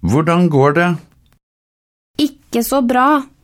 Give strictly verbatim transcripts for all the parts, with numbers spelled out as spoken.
Hvordan går det? Ikke så bra.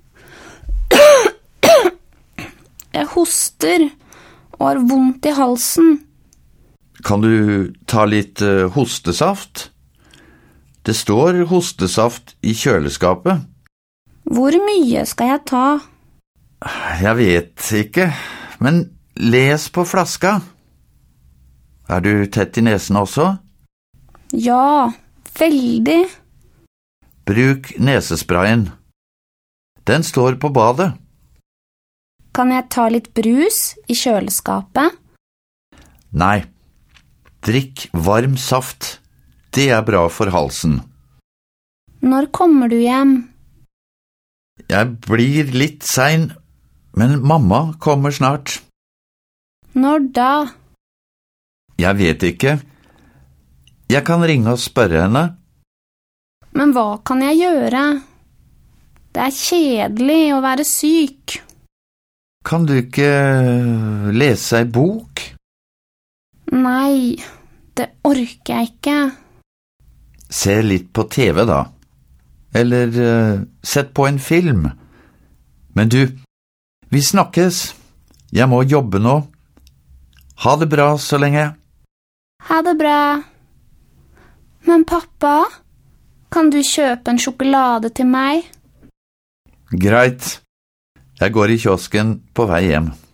Jeg hoster og har vondt i halsen. Kan du ta litt uh, hostesaft? Det står hostesaft i kjøleskapet. Hvor mye skal jeg ta? Jeg vet ikke, men les på flaska. Er du tett i nesen også? Ja, veldig. Bruk nesesprayen. Den står på badet. Kan jeg ta litt brus i kjøleskapet? Nei, drikk varm saft. Det er bra for halsen. Når kommer du hjem? Jeg blir litt sein, men mamma kommer snart. Når da? Jeg vet ikke. Jeg kan ringe og spørre henne. Men hva kan jeg gjøre? Det er kjedelig å være syk. Kan du ikke lese ei bok? Nei, det orker jeg ikke. Se litt på T V da. Eller uh, sett på en film. Men du, vi snakkes. Jeg må jobbe nå. Ha det bra så lenge. Ha det bra. Men pappa, kan du kjøpe en sjokolade til meg? Greit. Jeg går i kiosken på vei hjem.